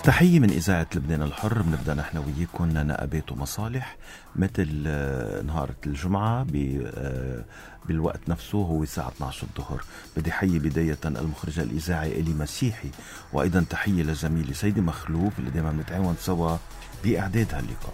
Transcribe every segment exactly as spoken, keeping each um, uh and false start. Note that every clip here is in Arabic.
تحية من إذاعة لبنان الحر. بنبدأ نحن وياكم نقابات ومصالح مثل نهار الجمعة بالوقت نفسه هو الساعة اثني عشر الظهر. بدي حيي بداية المخرج الإذاعي إلي مسيحي، وأيضا تحية لزميلي سيدي مخلوف اللي دائما نتعاون سوا بإعداد هاللقاء.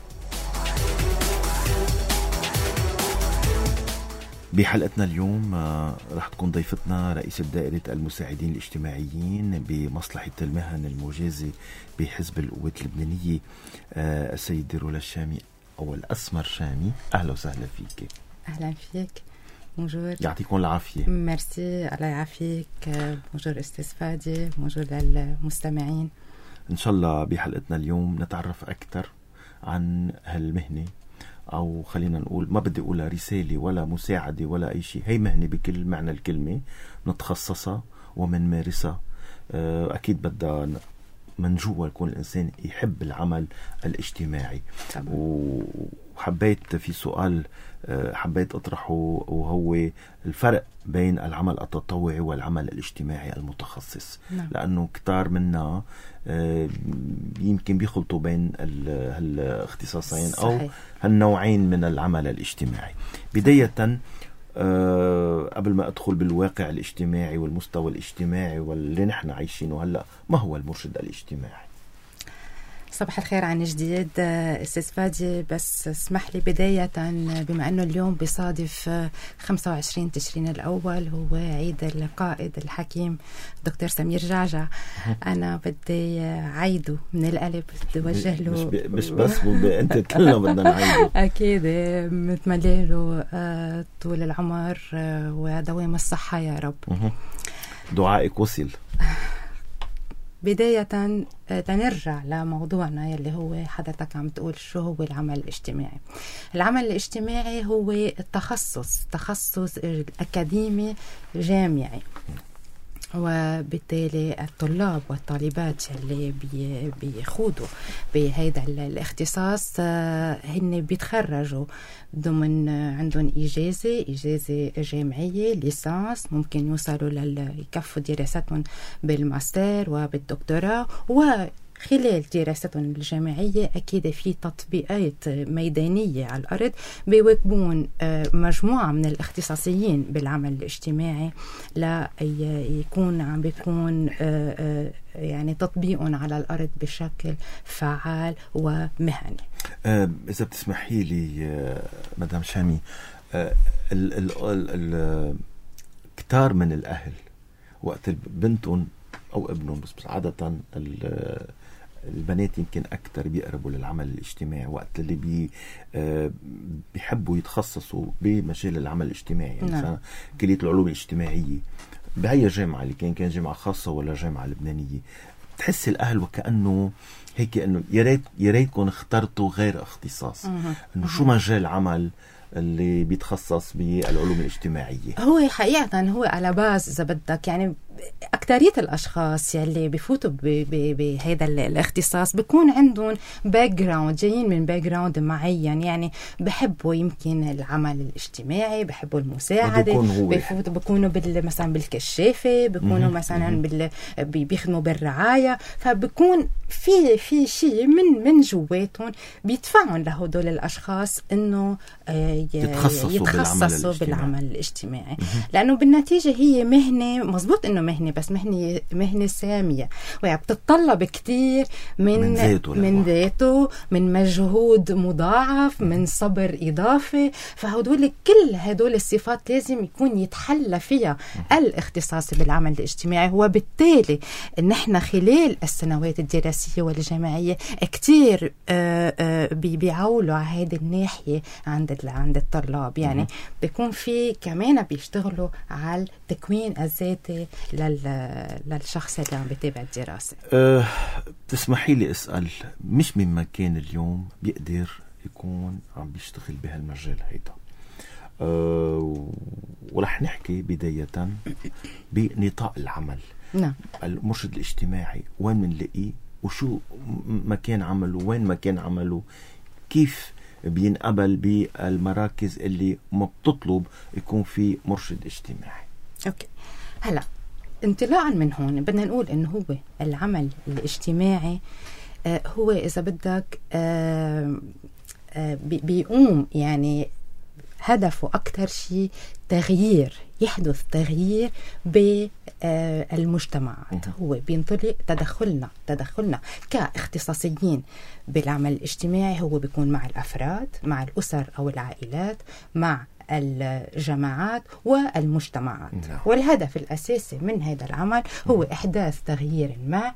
بحلقتنا اليوم رح تكون ضيفتنا رئيسة دائرة المساعدين الاجتماعيين بمصلحة المهن المجازي بحزب القوات اللبنانية، السيدة رولا الشامي أو الأسمر شامي. أهلا وسهلا فيك. أهلا فيك. بونجور. يعطيكم العافية. ميرسي. الله يعافيك. بونجور أستاذ فادي، بونجور للمستمعين. إن شاء الله بحلقتنا اليوم نتعرف أكثر عن هالمهنة، أو خلينا نقول ما بدي أقولها رسالة ولا مساعدة ولا أي شيء، هي مهنة بكل معنى الكلمة نتخصصها ومنمارسها. أكيد بدها من جوا يكون الإنسان يحب العمل الاجتماعي. طبعا. وحبيت في سؤال حبيت أطرحه، وهو الفرق بين العمل التطوعي والعمل الاجتماعي المتخصص. نعم. لأنه كتار منا يمكن بيخلطوا بين هالاختصاصين أو هالنوعين من العمل الاجتماعي. بداية أه قبل ما أدخل بالواقع الاجتماعي والمستوى الاجتماعي واللي نحن عايشينه هلأ، ما هو المرشد الاجتماعي؟ صباح الخير عن جديد أستاذ فادي. بس اسمح لي بداية، بما أنه اليوم بصادف خمسة وعشرين تشرين الأول هو عيد القائد الحكيم دكتور سمير جعجع، أنا بدي عيده من القلب، بدي وجه له مش بس أنت كلنا بدنا نعيده. أكيد متمنى له طول العمر ودوام الصحة يا رب. دعائك وصل. بداية تنرجع لموضوعنا يلي هو حضرتك عم تقول شو هو العمل الاجتماعي. العمل الاجتماعي هو التخصص تخصص أكاديمي جامعي، وبالتالي الطلاب والطالبات اللي بيخوضوا بهذا الاختصاص هن بيتخرجوا ضمن عندهم إجازة إجازة جامعية ليسانس، ممكن يوصلوا ليكفوا دراستهم بالماستر وبالدكتوراه، و خلال دراستهم الجامعية أكيد في تطبيقات ميدانية على الأرض بيواكبون مجموعة من الاختصاصيين بالعمل الاجتماعي لا يكون عم بيكون يعني تطبيقهم على الأرض بشكل فعال ومهني. إذا بتسمحي لي مدام شامي، كتار من الأهل وقت بنتهم أو ابنهم، بس عادة البنات يمكن أكتر بيقربوا للعمل الاجتماعي وقت اللي بي بيحبوا يتخصصوا بمجال العمل الاجتماعي. يعني نعم. كلية العلوم الاجتماعية بهي جامعة اللي كان كان جامعة خاصة ولا جامعة لبنانية، تحس الأهل وكأنه هيك إنه يا ريت يا ريتكم اخترتوا غير اختصاص، إنه شو مجال عمل اللي بيتخصص بالعلوم الاجتماعية. هو حقيقة هو على باز إذا بدك، يعني أكترية الأشخاص يلي بيفوتوا بهذا الاختصاص بيكون عندهم باك جراوند، جايين من باك جراوند معين، يعني بحبوا يمكن العمل الاجتماعي، بحبوا المساعدة، بيفوتوا بيكونوا مثلا بالكشافة، بيكونوا مثلا بال بيخدموا بالرعاية، فبيكون في في شيء من من جواتهم بيدفعهم لهدول الأشخاص إنه يتخصصوا, يتخصصوا بالعمل, بالعمل الاجتماعي، لأنه بالنتيجة هي مهنة، مزبوط إنه مهنة، بس مهنة مهنة سامية وبتتطلب كتير من من ذاته من ذاته من مجهود مضاعف، من صبر إضافي. فهدول كل هدول الصفات لازم يكون يتحلى فيها الاختصاص بالعمل الاجتماعي. وبالتالي نحن خلال السنوات الدراسية والجامعية كتير بيعولوا على هذه الناحية عند عند الطلاب، يعني بيكون في كمان بيشتغلوا على التكوين الذاتي للشخص اللي عم بيتابع الدراسة. أه تسمحي لي أسأل، مش من مكان اليوم بيقدر يكون عم بيشتغل بهالمجال هيدا؟ أه ورح نحكي بداية بنطاق العمل. نعم. المرشد الاجتماعي وين منلاقيه، وشو مكان عمله، وين مكان عمله، كيف بينقبل بالمراكز اللي ما بتطلب يكون في مرشد اجتماعي؟ أوكي. هلأ انطلاقا من هون بدنا نقول إنه هو العمل الاجتماعي آه هو إذا بدك آه آه بيقوم يعني هدفه أكتر شيء تغيير، يحدث تغيير بالمجتمعات. هو بينطلق تدخلنا تدخلنا كاختصاصيين بالعمل الاجتماعي، هو بيكون مع الأفراد، مع الأسر أو العائلات، مع الجماعات والمجتمعات. والهدف الأساسي من هذا العمل هو إحداث تغيير ما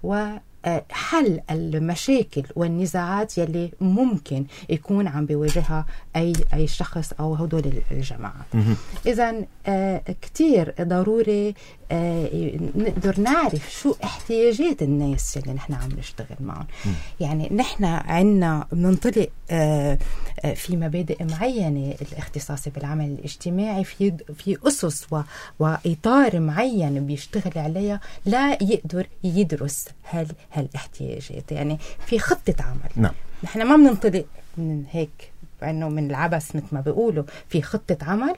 وحل المشاكل والنزاعات يلي ممكن يكون عم بيواجهها أي أي شخص أو هدول الجماعات. إذن آه كتير ضروري آه نقدر نعرف شو احتياجات الناس اللي نحن عم نشتغل معهم. يعني نحن عنا بننطلق آه آه في مبادئ معينة الاختصاصي بالعمل الاجتماعي، في في أسس و وإطار معين بيشتغل عليها لا يقدر يدرس هال هالاحتياجات. يعني في خطة عمل. نعم. نحن ما بننطلق من هيك انه من العبث مثل ما بيقولوا، في خطة عمل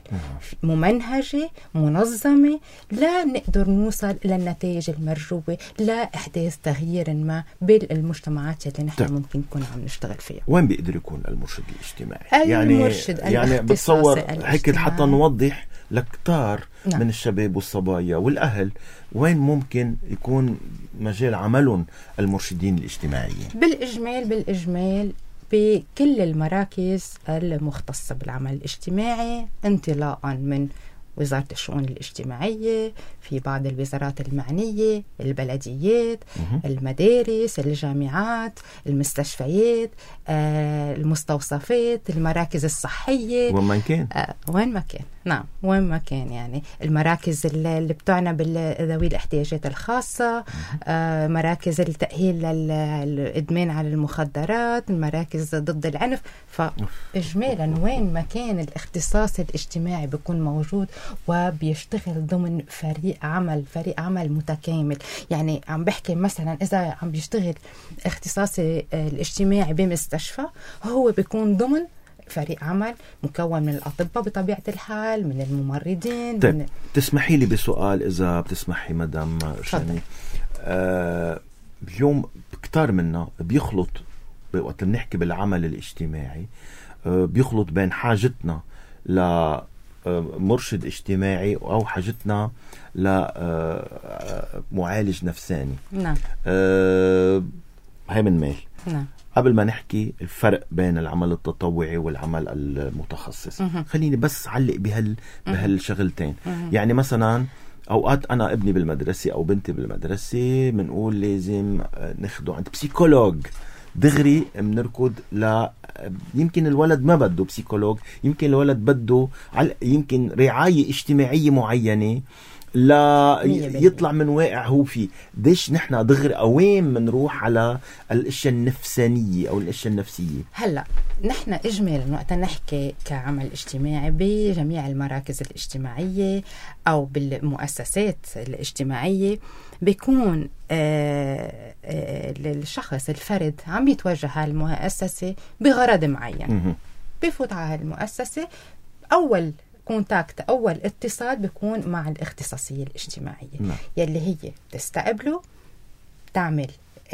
ممنهجة منظمة لا نقدر نوصل للنتائج المرجوة، لا إحداث تغيير ما بالمجتمعات اللي نحن ممكن نكون عم نشتغل فيها. وين بيقدر يكون المرشد الاجتماعي؟ المرشد يعني يعني بتصور هيك حتى نوضح لكتار نعم. من الشباب والصبايا والأهل وين ممكن يكون مجال عملهم المرشدين الاجتماعيين؟ بالإجمال بالإجمال بكل المراكز المختصة بالعمل الاجتماعي، انطلاقا من وزارة الشؤون الاجتماعية، في بعض الوزارات المعنية، البلديات، المدارس، الجامعات، المستشفيات، آه، المستوصفات، المراكز الصحية، وين ما كان آه، وين ما كان نعم وين ما كان يعني المراكز اللي بتعنى بذوي الاحتياجات الخاصة، آه، مراكز التأهيل للإدمان على المخدرات، المراكز ضد العنف. فإجمالا وين ما كان الاختصاص الاجتماعي بيكون موجود وبيشتغل ضمن فريق عمل فريق عمل متكامل. يعني عم بحكي مثلا إذا عم بيشتغل اختصاصي الاجتماعي بمستشفى، هو بيكون ضمن فريق عمل مكون من الأطباء بطبيعة الحال، من الممرضين. طيب من... تسمحي لي بسؤال إذا بتسمحي مدام شاني. آه اليوم كتار منا بيخلط وقت بنحكي بالعمل الاجتماعي، آه بيخلط بين حاجتنا لمرشد اجتماعي أو حاجتنا لمعالج نفساني. نعم. آه هاي من ميل. نعم. قبل ما نحكي الفرق بين العمل التطوعي والعمل المتخصص، مه. خليني بس علق بهال بهالشغلتين. مه. يعني مثلا أوقات أنا ابني بالمدرسة أو بنتي بالمدرسة بنقول لازم ناخده عند بسيكولوج، دغري بنركض ل يمكن الولد ما بده بسيكولوج، يمكن الولد بده يمكن رعاية اجتماعية معينة لا يطلع من واقع هو فيه. ديش نحن دغري أوين منروح على الاشياء النفسانية أو الاشياء النفسية؟ هلأ نحن إجمالا وقت نحكي كعمل اجتماعي بجميع المراكز الاجتماعية أو بالمؤسسات الاجتماعية بيكون آه آه الشخص الفرد عم يتوجه على المؤسسة بغرض معين. بيفوت على المؤسسة، أول كونتاكت أول اتصال بيكون مع الاختصاصية الاجتماعية. نعم. يلي هي تستقبله، تعمل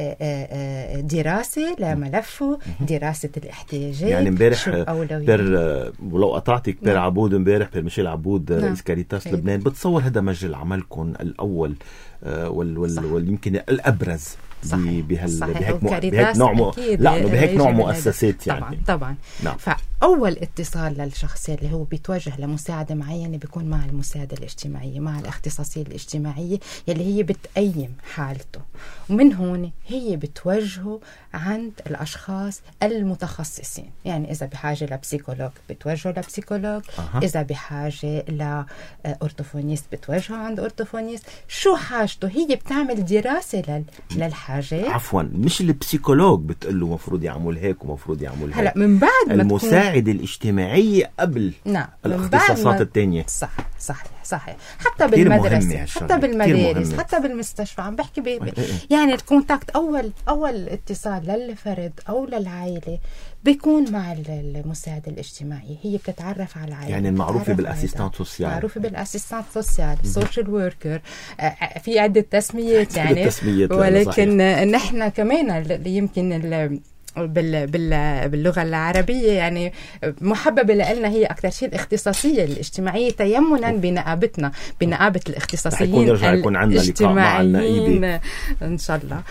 دراسة لملفه، دراسة الاحتياجات. يعني امبارح بير ولو قطعتك بير نعم. عبود امبارح بير ميشيل عبود نعم. رئيس كاريتاس لبنان، بتصور هذا مجال عملكم الأول وال وال واليمكن الأبرز بهال بهيك بهيك نوع م... لا بهيك نوع مؤسسات يعني. طبعا طبعا نعم. فأول اتصال للشخص اللي هو بيتوجه لمساعدة معينة بيكون مع المساعدة الاجتماعية، مع الاختصاصية الاجتماعية يلي هي بتقيم حالته، ومن هون هي بتوجهه عند الأشخاص المتخصصين. يعني إذا بحاجة لبسيكولوج بتوجهه لبسيكولوج، أه. إذا بحاجة لأورتوفونيست بتوجهه عند أورتوفونيست. شو حاجته؟ هي بتعمل دراسة لل... للحاجة. عفوا مش البسيكولوج بتقول له مفروض يعمل هيك ومفروض يعمل هيك. هلا من بعد ما المساعد المساعدة الاجتماعية قبل نعم الاختصاصات التانية. صح صحيح صحيح. حتى بالمدرسة، حتى بالمدارس، حتى بالمستشفى. عم بحكي بي بي يعني الكونتاكت، أول أول اتصال للفرد أو للعائلة بيكون مع المساعد الاجتماعي. هي بتتعرف على العائلة، يعني المعروفة بالأسيستانت سوسيال، معروفة بالأسيستانت سوسيال، سوشيال وركر، في عدة تسميات يعني التسميات، ولكن نحن كمان اللي يمكن بال بال باللغة العربية يعني محببة لنا هي أكثر شيء الاختصاصية الاجتماعية، تيمنا بنقابتنا، بنقابة الاختصاصيين الاجتماعيين إن شاء الله.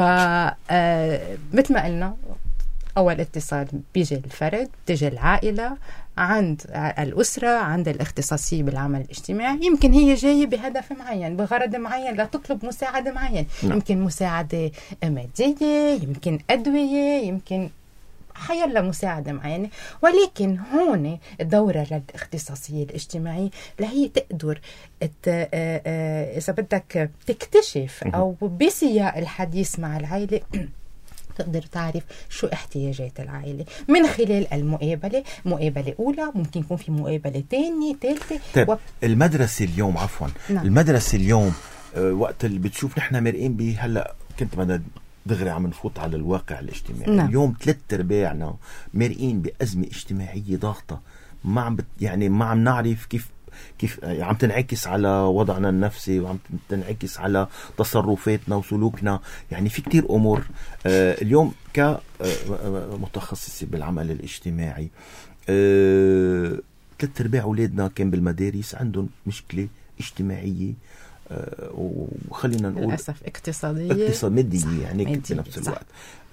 فمثل ما قلنا أول اتصال بيجي الفرد، بتيجي العائلة، عند الأسرة، عند الاختصاصية بالعمل الاجتماعي. يمكن هي جاية بهدف معين، بغرض معين، لا تطلب مساعدة معين. نعم. يمكن مساعدة مادية، يمكن أدوية، يمكن حيلا مساعدة معينة. ولكن هون الدورة للاختصاصية الاجتماعية لهي تقدر إذا بدك تكتشف أو بسياق الحديث مع العائلة تقدر تعرف شو احتياجات العائلة من خلال المقابلة. مقابلة أولى، ممكن يكون في مقابلة تانية ثالثة. طيب و... المدرسة اليوم عفوا نعم. المدرسة اليوم آه وقت اللي بتشوف نحن مرئين به، هلأ كنت بدنا دغري عم نفوت على الواقع الاجتماعي. نعم. اليوم ثلاث ارباعنا مرئين بأزمة اجتماعية ضاغطة، ما عم بت... يعني ما عم نعرف كيف كيف عم تنعكس على وضعنا النفسي، وعم تنعكس على تصرفاتنا وسلوكنا. يعني في كتير أمور آه اليوم كمتخصص بالعمل الاجتماعي. آه ثلاث ارباع أولادنا كان بالمدارس عندهم مشكلة اجتماعية، آه وخلينا نقول للأسف اقتصادية، اقتصاد مادية يعني في نفس الوقت.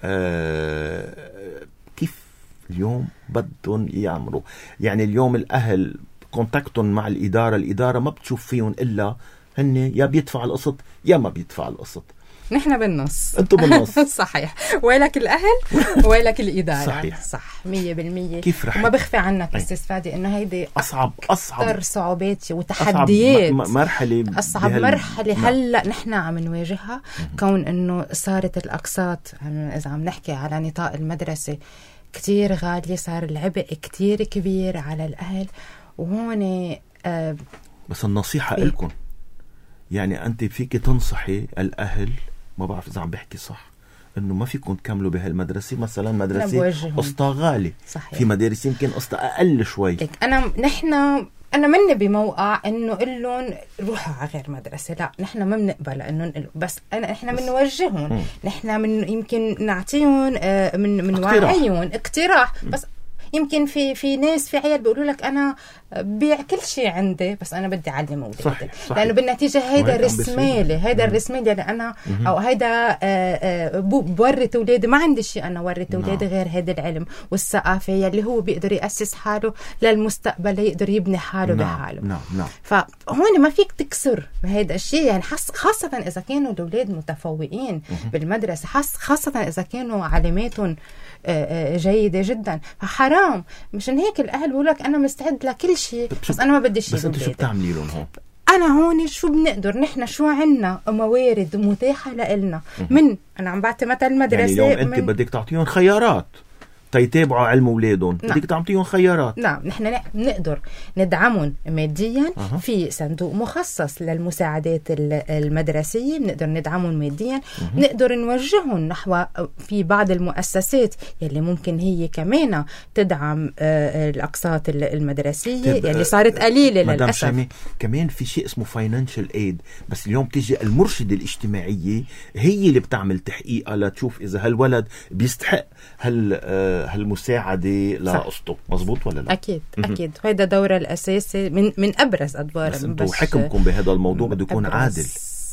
آه كيف اليوم بدهم يعملوا؟ يعني اليوم الأهل كونتاكتهم مع الإدارة، الإدارة ما بتشوف فيهم إلا هن يا بيدفع القسط يا ما بيدفع القسط. نحن بالنص، أنتوا بالنص. صحيح. ويلك الأهل ويلك الإدارة. صحيح صح مية بالمية. كيف رح وما بخفي عنك استفادة إنه هيدي أصعب أصعب صعوبات وتحديات، أصعب مرحلة أصعب بهال... مرحلة هلأ نحن عم نواجهها. كون إنه صارت الأقساط، إذا عم نحكي على نطاق المدرسة، كتير غالية، صار العبء كتير كبير على الأهل. وهون آه بس النصيحة لكم، يعني أنت فيك تنصحي الأهل، ما بعرف إذا عم بحكي صح، إنه ما فيكم تكملوا بهالمدرسة. مثلا مدرسة قسطها غالي، صحيح. في مدارس يمكن قسطها أقل شوي. أنا نحن أنا مني بموقع إنه قلن روحوا على غير مدرسة، لا نحن ما بنقبل إنه نقل. بس أنا إحنا بنوجههم، نحن من يمكن نعطيهم آه من من وعيهم اقتراح. بس يمكن في في ناس في عيال بيقولوا لك انا بيع كل شيء عندي بس انا بدي اعلم اولادي، لانه بالنتيجه هيدا الرسمالي، هيدا الرسمالي اللي انا او هيدا بورث اولادي، ما عندي شيء انا ورث اولادي غير هذا العلم والثقافه يلي هو بيقدر ياسس حاله للمستقبل، يقدر يبني حاله نعم. بحاله. نعم. نعم. فهون ما فيك تكسر بهذا الشيء، يعني خاصه اذا كانوا الاولاد متفوقين بالمدرسه، خاصه اذا كانوا علاماتهم جيدة جدا. فحرام، مشان هيك الأهل بيقول لك أنا مستعد لكل شيء بس أنا ما بدي شيء. بس أنت شو بتعملي لهم هون؟ أنا هون شو بنقدر نحن، شو عنا موارد متاحة لنا. من أنا عم بعطي مثل المدرسة، يعني اليوم أنت بدك تعطيهم خيارات تيتابعوا علم أولادهم، بدك تعطيهم خيارات. نعم، نحن نقدر ندعمهم ماديا أه. في صندوق مخصص للمساعدات المدرسية، بنقدر ندعمهم ماديا. أه. نقدر نوجههم نحو في بعض المؤسسات يلي ممكن هي كمان تدعم الأقساط المدرسية يلي صارت قليلة للأسف. كمان في شيء اسمه financial aid، بس اليوم تيجي المرشدة الاجتماعية هي اللي بتعمل تحقيق لتشوف إذا هالولد بيستحق هال هالمساعدة لقسطه، مزبوط ولا لا؟ أكيد أكيد، وهذا دورة الأساسي من من أبرز أدوار. بس أنتوا حكمكم بهذا الموضوع بده يكون عادل.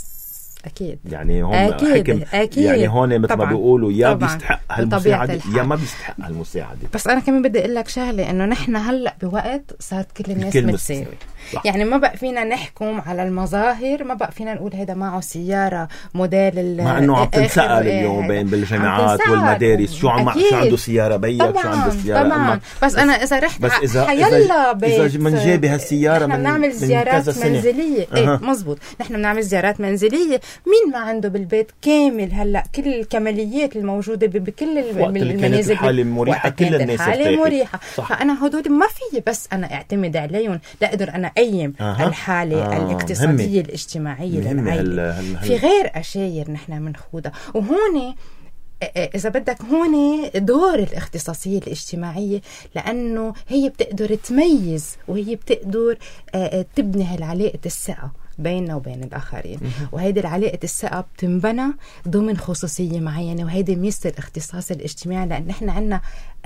أكيد يعني هون أكيد. حكم أكيد. يعني هون مثل ما بيقولوا يا طبعاً. بيستحق هالمساعدة يا ما بيستحق هالمساعدة. بس أنا كمان بدي أقول لك شغلة، إنه نحن هلأ بوقت صارت كل الناس متساوي، يعني ما بقى فينا نحكم على المظاهر، ما بقى فينا نقول هذا معه سيارة موديل، مع إنه عم تنسأل اليوم بين بالجامعات والمدارس شو عم شو عنده سيارة بيك، شو عنده سيارة طبعا. بس أنا إذا رحت بس إذا حيلا بيت إذا من جاب هالسيارة نحن بنعمل زيارات منزلية. أه. إيه مزبوط، نحن بنعمل زيارات منزلية، مين ما عنده بالبيت كامل هلا كل الكماليات الموجوده بكل المنازل، الحاله مريحه، كل الناس الحاله مريحه. فانا هدول ما في بس انا اعتمد عليهم، لا اقدر انا اقيم آه. الحاله آه. الاقتصاديه همي. الاجتماعيه للعائله. في غير اشاير نحن بنخوضها. وهون إذا بدك هون دور الاختصاصية الاجتماعية، لأنه هي بتقدر تميز وهي بتقدر تبني هالعلاقة الثقة بيننا وبين الآخرين. وهيدي العلاقة الثقة بتنبنى ضمن خصوصية معينة، وهيدي ميزة الاختصاص الاجتماعي، لأن نحن عنا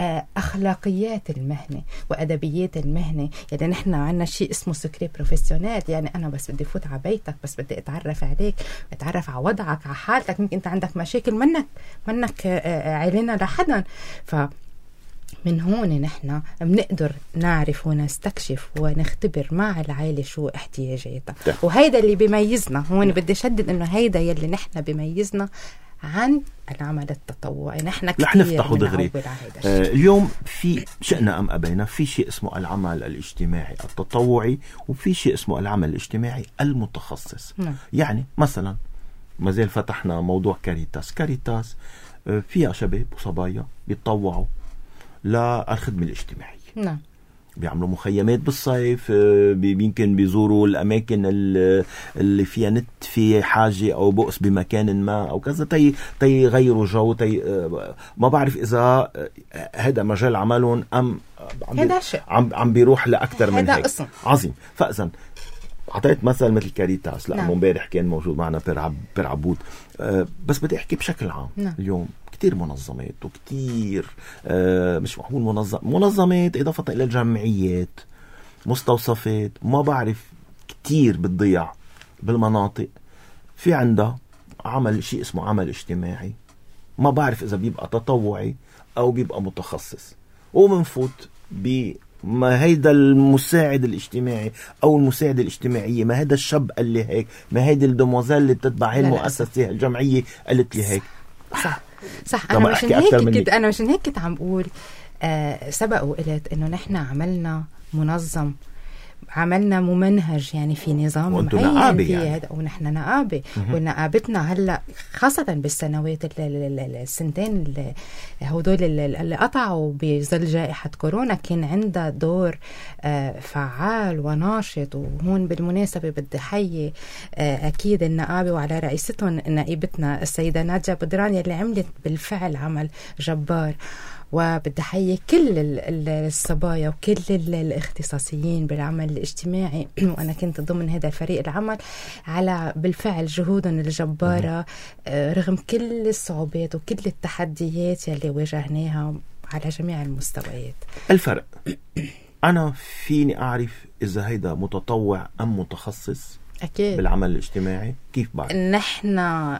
أخلاقيات المهنة وأدبيات المهنة. يعني نحن عنا شيء اسمه سكري بروفيسيونال، يعني أنا بس بدي فوت على بيتك، بس بدي أتعرف عليك، أتعرف على وضعك، على حالتك، ممكن أنت عندك مشاكل منك منك علينا لحدا. ف من هون نحن بنقدر نعرف ونستكشف ونختبر مع العائلة شو احتياجاتها. وهيدا اللي بيميزنا. هون بدي شدد انه هيدا يلي نحن بيميزنا عن العمل التطوعي. نحن كتير نفتحه دغري. آه اليوم في شئنا أم أبينا في شيء اسمه العمل الاجتماعي التطوعي، وفي شيء اسمه العمل الاجتماعي المتخصص. م. يعني مثلا ما زال فتحنا موضوع كاريتاس. كاريتاس آه فيها شباب وصبايا بيتطوعوا للخدمة الاجتماعية. نعم. بيعملوا مخيمات بالصيف، يمكن بيزوروا الأماكن اللي فيها نت في حاجة أو بؤس بمكان ما أو كذا، تي تي غيروا جو، تي ما بعرف إذا هذا مجال عملهم أم عم عم عم بيروح لأكثر من هيك. عظيم. فإذا عطيت مثل مثل كاريتاس، لأنه امبارح كان موجود معنا بير بير عبود. أه بس بدي أحكي بشكل عام. نعم. اليوم كتير منظمات وكتير آه مش معقول منظم منظمات إضافة إلى الجمعيات، مستوصفات، ما بعرف كتير بتضيع بالمناطق في عندها عمل شيء اسمه عمل اجتماعي، ما بعرف إذا بيبقى تطوعي أو بيبقى متخصص. ومنفوت بما هيدا المساعد الاجتماعي أو المساعدة الاجتماعية، ما هيدا الشاب قال لي هيك، ما هيدا الدموزيل اللي بتتبع هاي المؤسسة الجمعية قالت لي هيك. صح صح. أنا مشان هيك كنت أنا مشان هيك كنت عم بقول آه سبق وقلت إنه نحن عملنا منظم، عملنا ممنهج، يعني في نظام معين في يعني. هذا ونحن نقابة. ونقابتنا هلا خاصة بالسنوات السنتين هدول اللي قطعوا بظل جائحة كورونا كان عندها دور فعال وناشط. وهون بالمناسبة بدي حيي أكيد النقابة وعلى رئيستهم نائبتنا السيدة نادية بدران اللي عملت بالفعل عمل جبار. وبدي حيي كل الصبايا وكل الاختصاصيين بالعمل الاجتماعي وأنا كنت ضمن هذا الفريق العمل على بالفعل جهودهم الجبارة رغم كل الصعوبات وكل التحديات يلي واجهناها على جميع المستويات. الفرق أنا فيني أعرف إذا هيدا متطوع أم متخصص أكيد بالعمل الاجتماعي؟ كيف بعد؟ نحن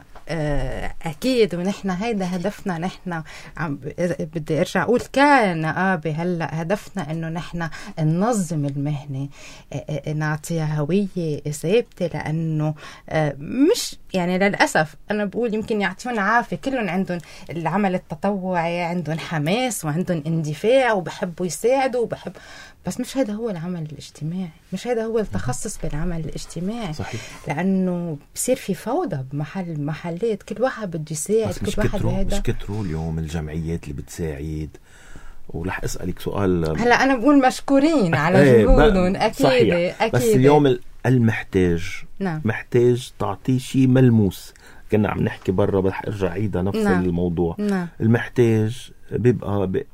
أكيد ونحن هيدا هدفنا. نحن بدي أرجع أقول كان نقابة هلأ هدفنا إنه نحن ننظم المهنة، نعطيها هوية ثابتة، لأنه مش يعني للأسف أنا بقول يمكن يعطيون عافية، كلهم عندهم العمل التطوعي، عندهم حماس وعندهم اندفاع وبحبوا يساعدوا وبحب، بس مش هذا هو العمل الاجتماعي، مش هذا هو التخصص بالعمل الاجتماعي. صحيح. لأنه بصير في فوضى بمحل محلات، كل واحد بده يساعد، كل واحد بهذا. مش كتروا اليوم الجمعيات اللي بتساعد. ورح أسألك سؤال هلا أنا بقول مشكورين على جهودهم أكيد. صحيح. أكيد. بس اليوم المحتاج نعم. محتاج تعطيه شيء ملموس. كنا عم نحكي برا بدح أرجع عيدا نفس نعم. الموضوع. نعم. المحتاج بيبقى ب...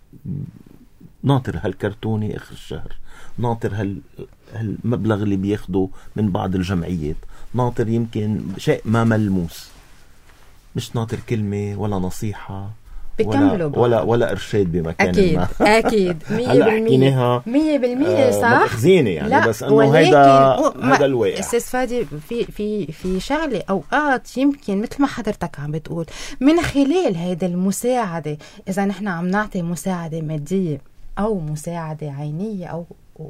ناطر هالكرتوني آخر الشهر، ناطر هال... هالمبلغ اللي بياخده من بعض الجمعيات، ناطر يمكن شيء ما ملموس، مش ناطر كلمة ولا نصيحة ولا, ولا ولا إرشاد بمكان أكيد ما. أكيد مية بالمية مية بالمية صح. ما تخزيني يعني، بس إنه هيدا هيدا الواقع. أستاذ فادي في في في شغلة أوقات يمكن مثل ما حضرتك عم بتقول من خلال هيدا المساعدة، إذا نحن عم نعطي مساعدة مادية أو مساعدة عينية أو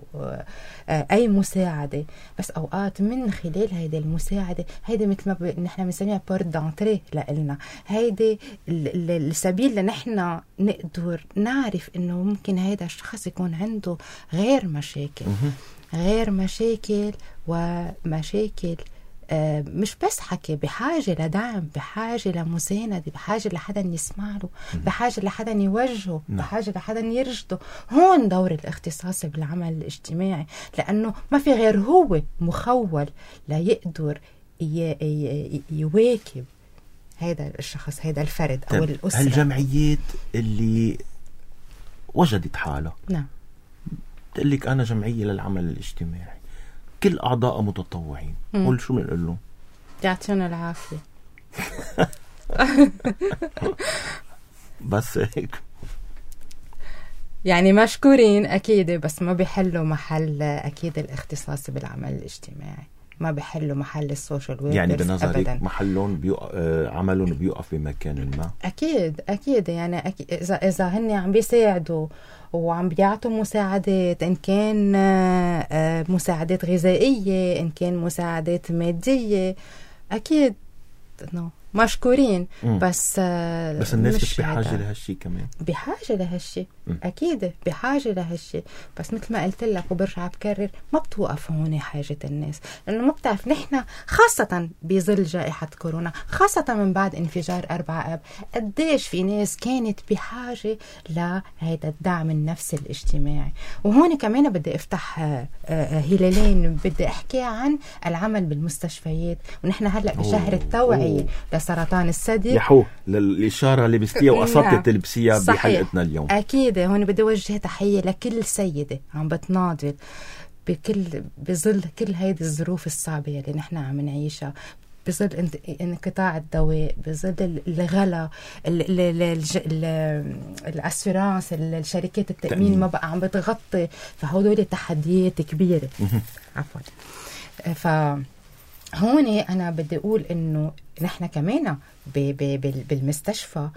أي مساعدة، بس أوقات من خلال هيدا المساعدة هيدا مثل ما ب... نحن بنسميها بورت دانتري لإلنا، هيدا السبيل لنحن نقدر نعرف إنه ممكن هيدا الشخص يكون عنده غير مشاكل غير مشاكل ومشاكل آه مش بس حكي، بحاجة لدعم، بحاجة لمساندة، بحاجة لحدا يسمع له، بحاجة لحدا يوجهه، بحاجة لحدا يرشده. هون دور الاختصاص بالعمل الاجتماعي، لأنه ما في غير هو مخول ليقدر يواكب هذا الشخص، هذا الفرد أو الأسرة. هالجمعيات اللي وجدت حالها، نعم، تقول لك أنا جمعية للعمل الاجتماعي، كل أعضاء متطوعين، قول شو بنقول لهم؟ يعطينا العافية. بس هيك يعني مشكورين أكيد، بس ما بيحلوا محل أكيد الاختصاص بالعمل الاجتماعي، ما بيحلوا محل السوشيال ويركرز يعني بنظرك أبداً. محلهم بيوق... عملهم بيوقف بمكان ما. أكيد أكيد يعني أكيد إذا إذا هن عم بيساعدوا وعم بيعطوا مساعدات، إن كان مساعدات غذائية، إن كان مساعدات مادية، أكيد نو مشكورين. مم. بس بس الناس مش بحاجة لهالشي كمان، بحاجة لهالشي أكيد بحاجة لهالشي. بس مثل ما قلت لك وبرجع بكرر، ما بتوقف هون حاجة الناس، لأنه ما بتعرف نحن خاصة بظل جائحة كورونا، خاصة من بعد انفجار أربعة آب، قديش في ناس كانت بحاجة لهذا الدعم النفسي الاجتماعي. وهون كمان بدي افتح هلالين، بدي احكي عن العمل بالمستشفيات، ونحن هلأ بشهر التوعية لسرطان الثدي. يحو للإشارة اللي بستيها وقصدت لبسيها بحلقتنا اليوم. أكيد هون بدي وجه تحية لكل سيدة عم بتناضل بكل بظل كل هيدي الظروف الصعبة اللي نحن عم نعيشها، بظل انقطاع الدواء، بظل الغلا، الاسيرانس، الشركات التأمين ما بقى عم بتغطي، فهدول تحديات كبيرة. عفوا. فهون أنا بدي أقول إنه نحن كمان بالمستشفى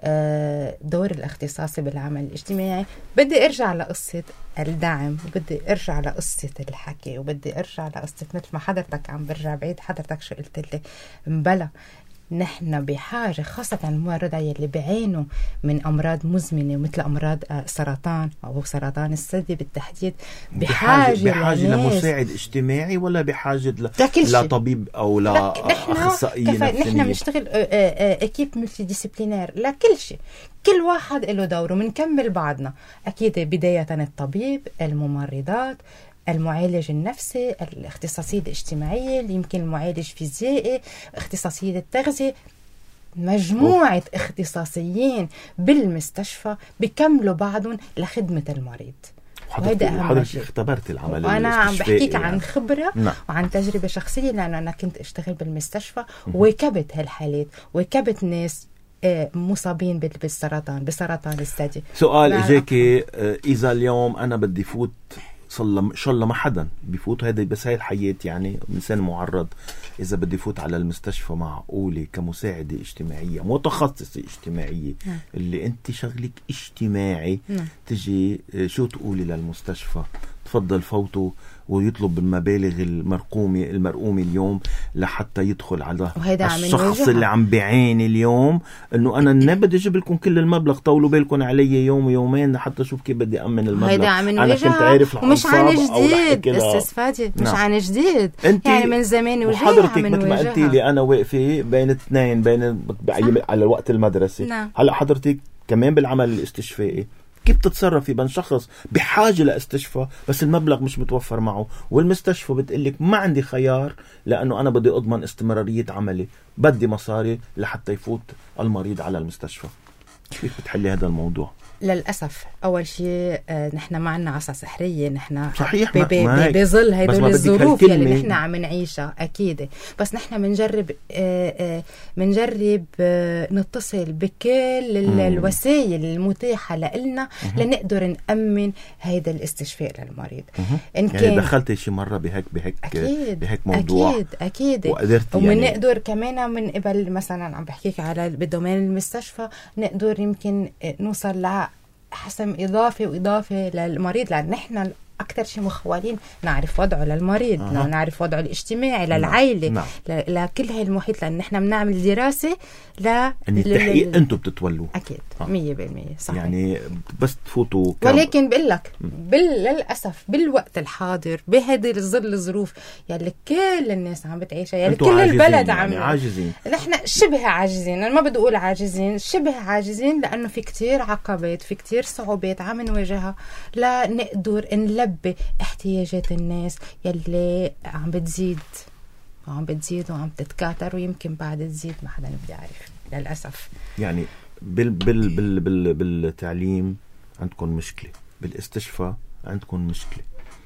دور الاختصاصي بالعمل الاجتماعي. بدي ارجع لقصة الدعم، وبدي ارجع لقصة الحكي، وبدي ارجع لقصة مثل ما حضرتك عم برجع بعيد حضرتك شو قلت لي مبلا. نحن بحاجة خاصة الممرضة يلي بيعانوا من أمراض مزمنة مثل أمراض سرطان أو سرطان الثدي بالتحديد، بحاجة, بحاجة لمساعد اجتماعي، ولا بحاجة ل... لطبيب أو لأخصائي نفسانية؟ نحن بنشتغل أكيب ملتي ديسيبلينير لكل شيء، كل واحد له دوره، منكمل بعضنا. أكيد بداية الطبيب، الممرضات، المعالج النفسي، الاختصاصية الاجتماعية، اللي يمكن المعالج فيزيائي، اختصاصية التغذية، مجموعة أوه. اختصاصيين بالمستشفى بيكملوا بعضهم لخدمة المريض. وهذا أهم شيء. اختبرت العمل وأنا عم بحكيك يعني. عن خبرة نعم. وعن تجربة شخصية، لأنه أنا كنت أشتغل بالمستشفى وواكبت هالحالات، واكبت ناس مصابين بالسرطان بسرطان الثدي. سؤال إجاكي، إذا اليوم أنا بدي فوت صلى إن شاء الله ما حدا بيفوت، هذا بس هاي الحياة يعني إنسان معرض، إذا بدي فوت على المستشفى معقولة كمساعدة اجتماعية متخصصة اجتماعية م. اللي أنت شغلك اجتماعي م. تجي شو تقولي للمستشفى؟ تفضل فوتوا ويطلب المبالغ المرقومة المرقومة اليوم لحتى يدخل على الشخص اللي عم بيعاني اليوم، انه انا ما بدي اجيب لكم كل المبلغ، طولوا بالكم علي يوم ويومين لحتى اشوف كيف بدي امن المبلغ. انا كنت عارف ومش عن جديد استفادي، مش نعم. عن جديد يعني من زمان وجاي وحضرتك مثل ما قلتي لي انا واقفه بين اثنين بين على الوقت المدرسي نعم. هلا حضرتك كمان بالعمل الاستشفائي كيف تتصرفي بين شخص بحاجة لاستشفاء بس المبلغ مش متوفر معه، والمستشفى بتقلك ما عندي خيار لأنه أنا بدي أضمن استمرارية عملي، بدي مصاري لحتى يفوت المريض على المستشفى. كيف بتحلي هذا الموضوع؟ للأسف أول شيء آه نحن ما عنا عصا سحرية، نحن صحيح بظل هدول الظروف اللي نحن عم نعيشها أكيد، بس نحن منجرب آه آه منجرب آه نتصل بكل الوسائل المتاحة لنا لنقدر نأمن هيدا الاستشفاء للمريض. إن كان يعني دخلتي شي مرة بهيك بهيك أكيد بهيك موضوع أكيد أكيد وقدرتي ومن يعني نقدر كمان من قبل مثلا عم بحكيك على بدومين المستشفى نقدر يمكن نوصل ل حسم إضافي وإضافة للمريض، لأن نحن أكتر شيء مخولين نعرف وضعه للمريض، أه. نعرف وضعه الاجتماعي للعائلة، نعم. لكل هاي المحيط، لأن نحن بنعمل دراسة ل التحقيق ل... أنتم بتتولوه أكيد مية بالمية صحيح. يعني بس تفوتوا كام... ولكن بقول لك بال... للأسف بالوقت الحاضر بهذه الظل الظروف يلي كل الناس عم بتعيشها، يلي كل البلد عم يعني عاجزين، نحن شبه عاجزين. أنا ما بدي أقول عاجزين، شبه عاجزين، لأنه في كتير عقبات، في كتير صعوبات عم نواجهها لنقدر نلبي احتياجات الناس يلي عم بتزيد وعم بتزيد وعم تتكاثر، ويمكن بعد تزيد ما حدا بدي يعرف للأسف. يعني بال بال بال بال بالتعليم عندكم مشكلة، بالاستشفاء عندكم مشكلة.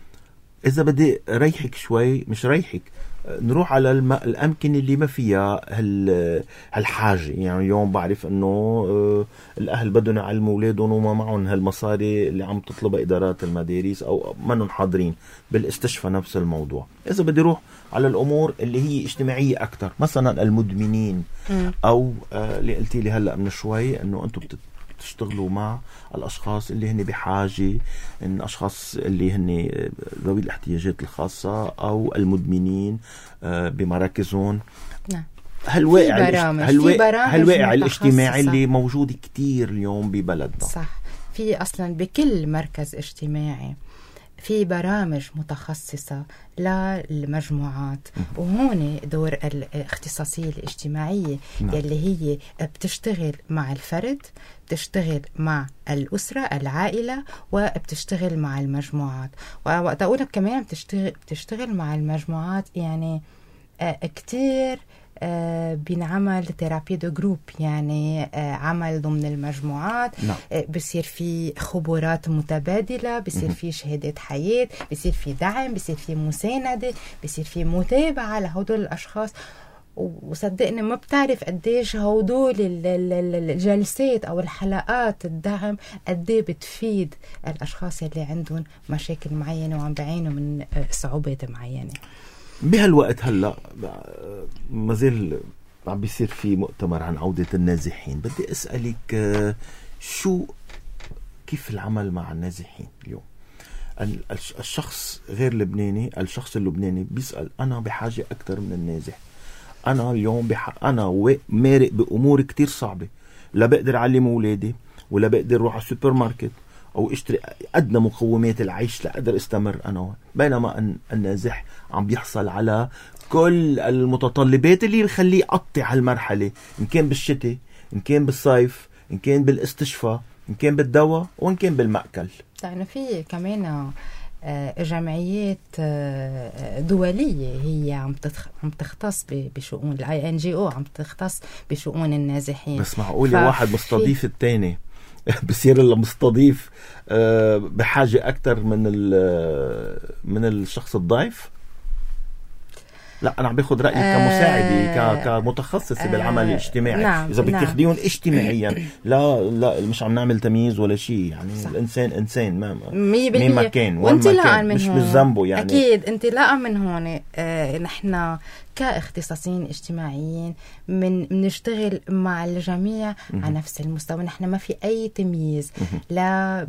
إذا بدي ريحك شوي، مش ريحك، نروح على الم... الأمكن اللي ما فيها هال... هالحاجة. يعني اليوم بعرف أنه آه الأهل بدهم يعلموا أولادهم وما معهم هالمصاري اللي عم تطلبها إدارات المدارس أو منهم حاضرين بالاستشفاء. نفس الموضوع. إذا بدي روح على الأمور اللي هي اجتماعية أكتر، مثلا المدمنين م. أو آه اللي قلتي لي هلأ من شوي أنه أنتم بتت... تشتغلوا مع الأشخاص اللي هن بحاجة، إن أشخاص اللي هن ذوي الاحتياجات الخاصة أو المدمنين بمراكزهم. نعم. هالواقع هالواقع الاجتماعي اللي موجود كتير اليوم ببلدنا. صح. في أصلا بكل مركز اجتماعي في برامج متخصصة للمجموعات، وهون دور الاختصاصية الاجتماعية نعم. يلي هي بتشتغل مع الفرد، بتشتغل مع الأسرة العائلة، وبتشتغل مع المجموعات. ووقت أقولك كمان بتشتغل, بتشتغل مع المجموعات، يعني آه كتير آه بنعمل ثيرابي دو جروب، يعني آه عمل ضمن المجموعات نعم. آه بصير في خبرات متبادلة، بصير في شهادات حياة، بصير في دعم، بصير في مساندة، بصير في متابعة لهدول الأشخاص. وصدقني ما بتعرف قديش هدول الجلسات أو الحلقات الدعم قديه بتفيد الأشخاص اللي عندهم مشاكل معينة وعم بعينوا من صعوبات معينة. بهالوقت هلأ ما زال عم بيصير في مؤتمر عن عودة النازحين. بدي أسألك شو كيف العمل مع النازحين اليوم؟ الشخص غير لبناني، الشخص اللبناني بيسأل أنا بحاجة أكتر من النازح. أنا اليوم بح... أنا مارق بأمور كتير صعبة، لا بقدر أعلم أولادي، ولا بقدر أروح على السوبر ماركت أو اشتري أدنى مقومات العيش لأقدر استمر أنا. بينما أن النازح عم بيحصل على كل المتطلبات اللي بيخليه يقطع هالمرحلة، إن كان بالشتاء، إن كان بالصيف، إن كان بالاستشفاء، إن كان بالدواء، وإن كان بالمأكل. يعني في كمان جمعيات دولية هي عم عم تختص بشؤون الاي ان جي او، عم تختص بشؤون النازحين. بس معقول واحد مستضيف الثاني بصير المستضيف بحاجة أكتر من من الشخص الضيف؟ لا أنا عم باخد رأيي كمساعدة كمتخصصة آه بالعمل الاجتماعي. نعم إذا نعم. بتاخديهم اجتماعيا لا لا مش عم نعمل تمييز ولا شيء، يعني صح. الإنسان إنسان ما مين ما كان وانت لا من مش بالذنبه يعني. أكيد أنت لا من هون. آه نحن كاختصاصيين اجتماعيين من بنشتغل مع الجميع على نفس المستوى. نحن ما في أي تمييز لا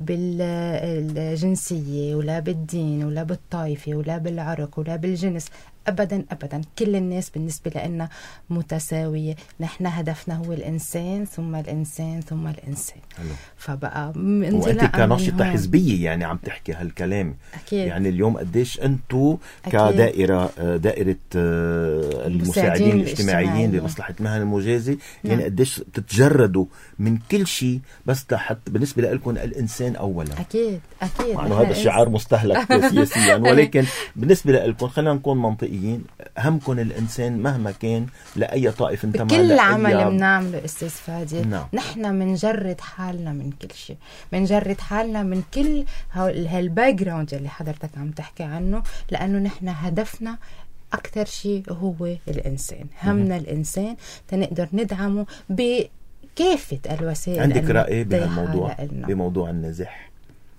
بالجنسية ولا بالدين ولا بالطائفة ولا بالعرق ولا بالجنس، أبدا أبدا. كل الناس بالنسبة لنا متساوية. نحن هدفنا هو الإنسان ثم الإنسان ثم الإنسان. حلو. فبقى وأنت كناشطة حزبية يعني عم تحكي هالكلام. أكيد. يعني اليوم قديش أنتو كدائرة دائرة المساعدين الاجتماعيين لمصلحة مهن المجازي يعني نعم. قديش بتتجردوا من كل شيء بس لحتى بالنسبة لكم الإنسان أولا. أكيد أكيد. مع أنه هذا الشعار مستهلك سياسيا، ولكن بالنسبة لكم خلينا نكون منطقيين، همكن الإنسان مهما كان لأي طائف انتمى. بكل عمل بنعمله أستاذ فادي نعم. نحن منجرد حالنا من كل شيء، منجرد حالنا من كل هالباك جراوند اللي حضرتك عم تحكي عنه، لأنه نحن هدفنا أكثر شيء هو الإنسان. همنا الإنسان تنقدر ندعمه بكافة الوسائل. عندك رأي بهالموضوع بموضوع النزاح؟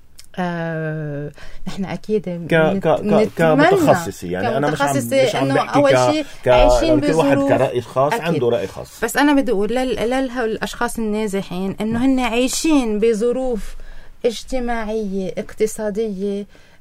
آه، نحن أكيد ك ك كمتخصصي يعني أنا مش عم مش عم بحكي أول شيء عايشين كل واحد كرأي خاص أكيد. عنده رأي خاص. بس أنا بدي أقول للأشخاص النازحين إنه هن عايشين بظروف اجتماعية اقتصادية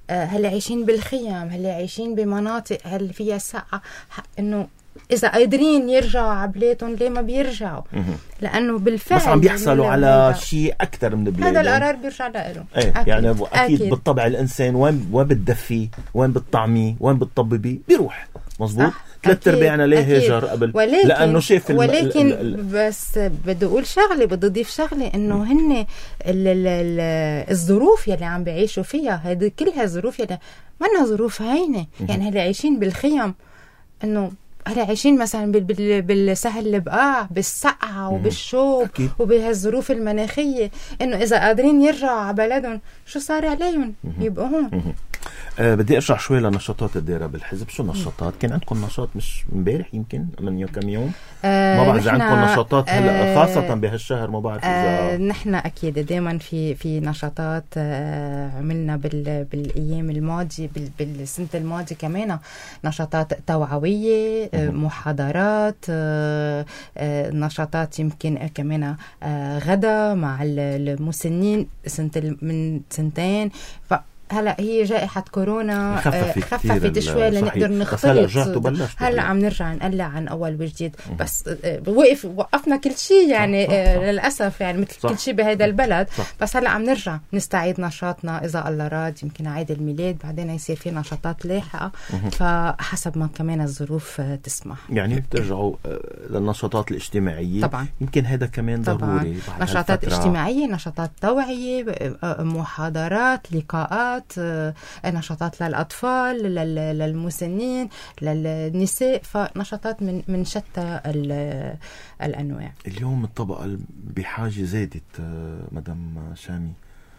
هل عايشين بالخيام، هل عايشين بمناطق هل فيها سقعة، إنه إذا قادرين يرجعوا عبلاتهم ليه ما بيرجعوا؟ لأنه بالفعل بس عم بيحصلوا على شيء أكتر من بلادهم. هذا القرار بيرجع لهم. ايه أكيد. يعني أكيد, أكيد بالطبع الإنسان وين وين بتدفيه، وين بتطعميه، وين بتطببيه بيروح. مظبوط. ثلاث ارباعنا ليه هجر قبل، ولكن لانه شاف الم... ولكن ال... ال... بس بدي اقول شغله، بدي اضيف شغله، انه هن ال... ال... ال... الظروف يلي عم بيعيشوا فيها هذه كلها ظروف يلي ما ظروف هينه. يعني هلا عايشين بالخيم، انه هلا عايشين مثلا بال... بال... بالسهل البقاع بالسقعه وبالشوب وبهالظروف المناخيه، انه اذا قادرين يرجعوا على بلدهم شو صار عليهم يبقوا هون. أه بدي ارجع شوي لنشاطات الدائرة بالحزب. شو النشاطات؟ كان عندكم نشاط مش امبارح يمكن من كم يوم؟ أه ما بعرف اذا عندكم نشاطات هلا أه خاصة بهالشهر، ما بعرف اذا أه نحن اكيد دائما في في نشاطات أه عملنا بال بالايام الماضيه بال بالسنه الماضيه كمان نشاطات توعويه، أه محاضرات، أه أه نشاطات يمكن كمان أه غدا مع المسنين سنه من سنتين. ف هلا هي جائحة كورونا خففت, خففت شوي لنقدر نختلط. هلا عم نرجع نقلع عن أول وجديد، بس وقف وقفنا كل شيء يعني صح صح صح. للأسف يعني مثل صح. كل شيء بهذا البلد صح. بس هلا عم نرجع نستعيد نشاطنا إذا الله راد، يمكن عيد الميلاد بعدين يصير في نشاطات لاحقة، فحسب ما كمان الظروف تسمح. يعني بترجعوا للنشاطات الاجتماعية طبعا، يمكن هذا كمان ضروري. نشاطات اجتماعية، نشاطات توعية، محاضرات، لقاءات، نشاطات للأطفال، للمسنين، للنساء، فنشاطات من من شتى الأنواع. اليوم الطبقة بحاجة زادت مدام شامي،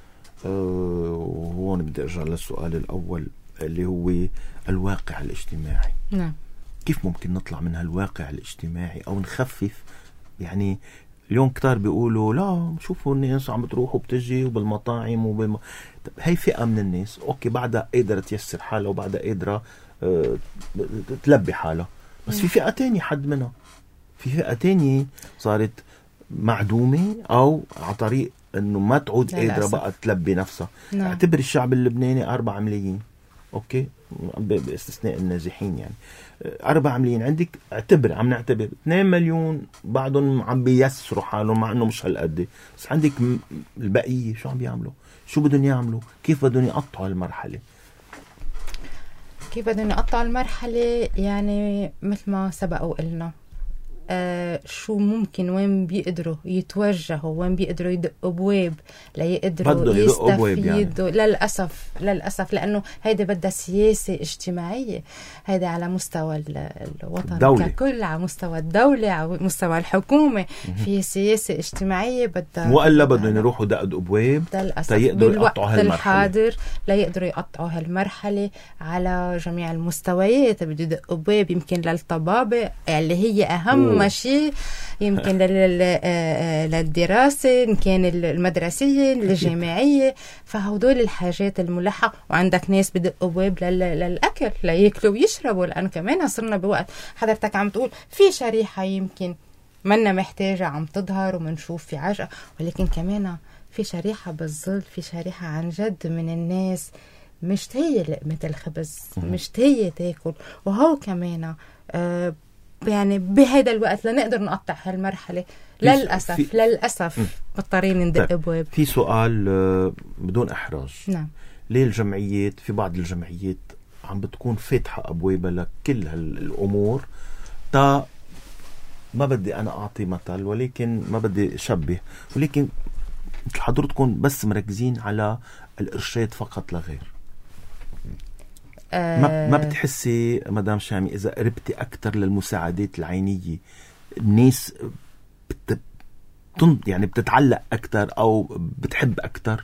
وهون بدي أرجع للسؤال الأول اللي هو الواقع الاجتماعي. نعم. كيف ممكن نطلع من هالواقع الاجتماعي أو نخفف؟ يعني اليوم كتار بيقولوا لا شوفوا الناس عم بتروح وبتجي وبالمطاعم وبالم... هاي فئة من الناس أوكي بعدها قادرة تيسر حالها وبعدها قادرة أه تلبي حالها، بس في فئة تانية حد منها، في فئة تانية صارت معدومة أو على طريق أنه ما تعود قادرة بقى تلبي نفسها. نعم. اعتبر الشعب اللبناني أربعة ملايين أوكي باستثناء النازحين، يعني أربعة ملايين عندك، اعتبر عم نعتبر اثنين مليون بعضهم عم بيسروا حالهم مع انه مش هالقد، بس عندك البقية شو عم بيعملوا؟ شو بدهم يعملوا؟ كيف بدهم يقطعوا المرحلة؟ كيف بدهم يقطعوا المرحلة؟ يعني مثل ما سبق وقلنا آه شو ممكن وين بيقدروا يتوجهوا، وين بيقدروا يدقوا بواب ليقدروا يستفيدوا. يعني. للأسف للأسف لأنه هيدا بدها سياسة اجتماعية، هيدا على مستوى الوطن الدولة. ككل على مستوى الدولة، على مستوى الحكومة في سياسة اجتماعية بدها، وإلا بدهم يروحوا دقوا بواب تيقدروا يقطعوا هالمرحلة الحاضر ليقدروا يقطعوا هالمرحلة على جميع المستويات. بده يدقوا بواب يمكن للطبابة اللي هي أهم ماشي، يمكن للدراسة إن كان المدرسية الجامعية، فهدول الحاجات الملحة. وعندك ناس بدقوا بواب للأكل ليأكلوا ويشربوا، لأن كمان صرنا بوقت حضرتك عم تقول في شريحة يمكن منا محتاجة عم تظهر ومنشوف في عجقة، ولكن كمان في شريحة بالظل، في شريحة عن جد من الناس مشتهية لقمة الخبز، مشتهية تاكل، وهو كمان آه يعني بهذا الوقت لنقدر نقطع هالمرحلة للأسف في... للأسف مضطرين ندق بواب. في سؤال بدون إحراج. نعم. ليه الجمعيات، في بعض الجمعيات عم بتكون فاتحة أبوابها لكل هالأمور، تا ما بدي أنا أعطي مثل ولكن ما بدي أشبه، ولكن حضرتكم بس مركزين على الإرشاد فقط لا غير. ما ما بتحسي مدام شامي إذا قربتي أكتر للمساعدات العينية الناس بت... يعني بتتعلق أكتر أو بتحب أكتر؟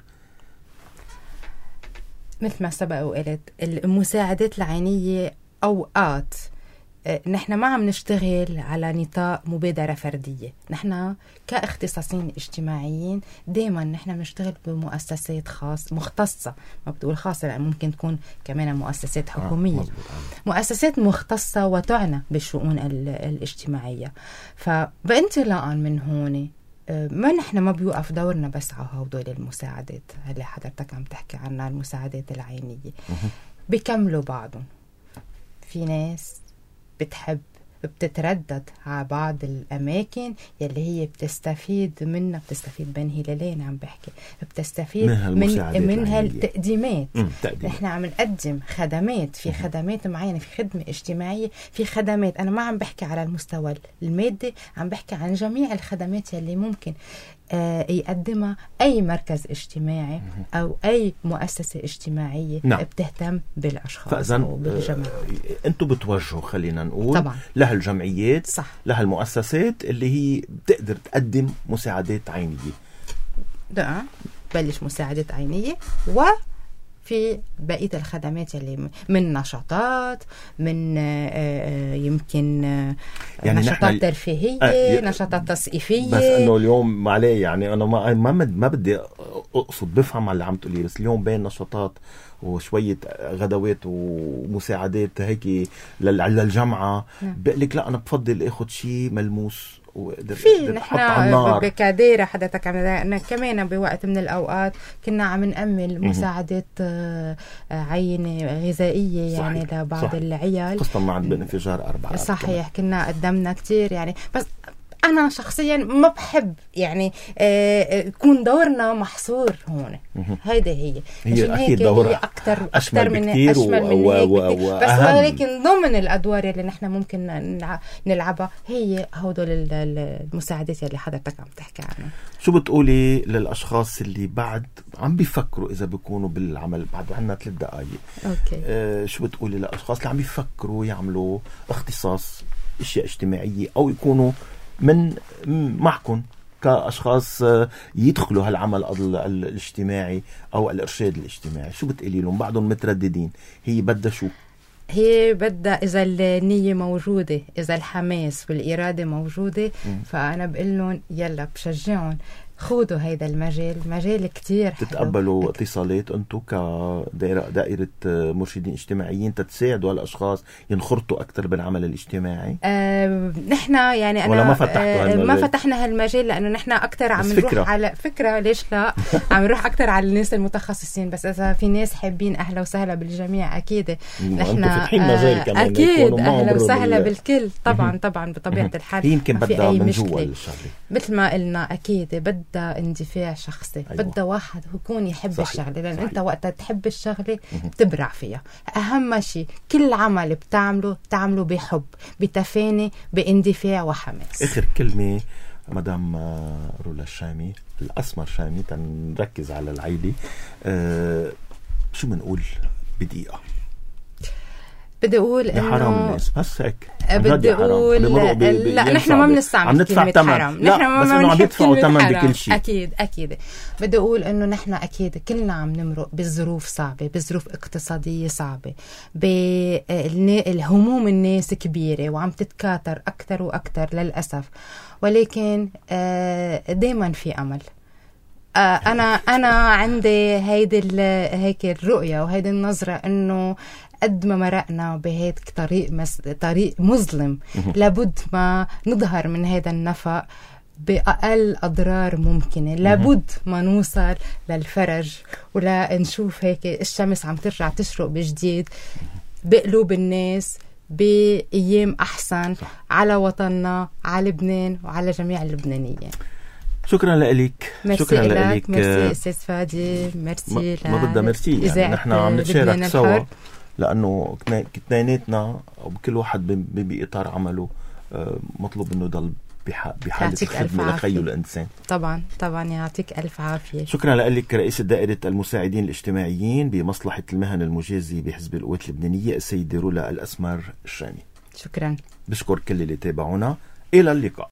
مثل ما سبق وقلت المساعدات العينية أوقات نحن ما عم نشتغل على نطاق مبادرة فردية، نحن كاختصاصيين اجتماعيين دايما نحن بنشتغل بمؤسسات خاص مختصة، ما بتقول خاصة لأن ممكن تكون كمان مؤسسات حكومية، آه مؤسسات مختصة وتعنى بالشؤون الاجتماعية. فبانطلاقا من هون ما نحن ما بيوقف دورنا بس على هدول المساعدات اللي حضرتك عم تحكي عنها، المساعدات العينية، بيكملوا بعضهم. في ناس بتحب بتتردد على بعض الأماكن يلي هي بتستفيد منها، بتستفيد بين هلالين عم بحكي، بتستفيد من منها التقديمات. نحن عم نقدم خدمات، في خدمات معينة، في خدمة اجتماعية، في خدمات. أنا ما عم بحكي على المستوى المادي، عم بحكي عن جميع الخدمات يلي ممكن آه يقدمها أي مركز اجتماعي أو أي مؤسسة اجتماعية نعم. بتهتم بالأشخاص أو بالجماعة. آه أنتم بتوجهوا خلينا نقول طبعا لهالجمعيات، صح، لهالمؤسسات اللي هي بتقدر تقدم مساعدات عينية. ده بلش مساعدات عينية، و في بقية الخدمات اللي من نشاطات، من يمكن يعني نشاطات ترفيهية، آه نشاطات تثقيفية. بس انه اليوم معليه يعني انا ما ما, ما بدي اقصد بفهم على اللي عم تقولي، بس اليوم بين نشاطات وشوية غدوات ومساعدات هيك للجامعة بقلك لا أنا بفضل أخذ شيء ملموس في نحن بكاديرة حضرتك عم كمان بوقت من الأوقات كنا عم نأمل مساعدات عينة غذائية يعني صحيح. لبعض صحيح. العيال خاصة مع انفجار أربعة صحيح كمان. كنا قدمنا كتير يعني، بس أنا شخصيا ما بحب يعني يكون دورنا محصور هون. هيدا هي هي أكيد دورها أكتر أشمل من بكتير أشمل و... من و... هيك و... و... بس ولكن ضمن الأدوار اللي نحن ممكن نلعبها هي هدول المساعدات اللي حضرتك عم تحكي عنها. شو بتقولي للأشخاص اللي بعد عم بيفكروا إذا بيكونوا بالعمل؟ بعد عنا ثلاث دقايق. أوكي. آه شو بتقولي للأشخاص اللي عم بيفكروا يعملوا اختصاص أشياء اجتماعية أو يكونوا من معكم كأشخاص يدخلوا هالعمل الاجتماعي أو الإرشاد الاجتماعي؟ شو بتقولي لهم بعضهم مترددين؟ هي بدها شو؟ هي بدها إذا النية موجودة، إذا الحماس والإرادة موجودة، م. فأنا بقول لهم يلا بشجعهم خودوا هيدا المجال، مجال كتير حلو. تتقبلوا اتصالات أنتو كدائرة دائرة مرشدين اجتماعيين تتساعدوا الأشخاص ينخرطوا أكتر بالعمل الاجتماعي؟ أه نحن يعني أنا ولا ما فتحتوا أه ما فتحنا هالمجال لأنه نحن أكتر عم نروح فكرة. على فكرة ليش لا عم نروح أكتر على الناس المتخصصين، بس إذا في ناس حابين أهلا وسهلا بالجميع أكيد نحن أه أكيد أهلا وسهلا بالكل طبعا طبعا بطبيعة الحال. يمكن بدها من جوا الشغلة مثل ما قلنا أكيد بدها اندفاع شخصي. أيوة. بدها واحد يكون يحب صحيح. الشغله لأن صحيح. أنت وقت تحب الشغله بتبرع فيها. أهم شيء كل عمل بتعمله تعمله بحب، بتفاني، باندفاع وحماس. آخر كلمة مدام رولا الشامي الأسمر شامي تنركز على العيلة، أه شو بنقول بدقيقة؟ بدي اقول انه حرام الناس بس هيك بدي اقول لا نحن ما بنستعمل كلمه حرام، نحن ما بس انه عم يدفعوا ثمن بكل شيء. اكيد اكيد بدي اقول انه نحن اكيد كلنا عم نمرق بظروف صعبه، بظروف اقتصاديه صعبه، بالهموم الناس كبيره وعم تتكاثر اكثر واكثر للاسف، ولكن دائما في امل. انا انا عندي هيدي هيك الرؤيه وهيدي النظره انه قد ما مرقنا بهيك طريق مس... طريق مظلم لابد ما نظهر من هذا النفق بأقل أضرار ممكنة، لابد ما نوصل للفرج ولا نشوف هيك الشمس عم ترجع تشرق بجديد بقلوب الناس بأيام أحسن على وطننا، على لبنان وعلى جميع اللبنانيين. شكرا لك. شكرا لك. ميرسي استاذ فادي. ميرسي. ما, ما بدها ميرسي يعني نحن عم نتشارك سوا لانه اثنيناتنا وكل واحد بإطار عمله مطلوب انه يضل بحالة خدمة لخيه الانسان. طبعا طبعا يعطيك الف عافية. شكرا لك رئيسة دائرة المساعدين الاجتماعيين بمصلحة المهن المجازي بحزب القوات اللبنانية السيدة رولا الأسمر الشامي. شكرا. بشكر كل اللي تابعونا. إلى اللقاء.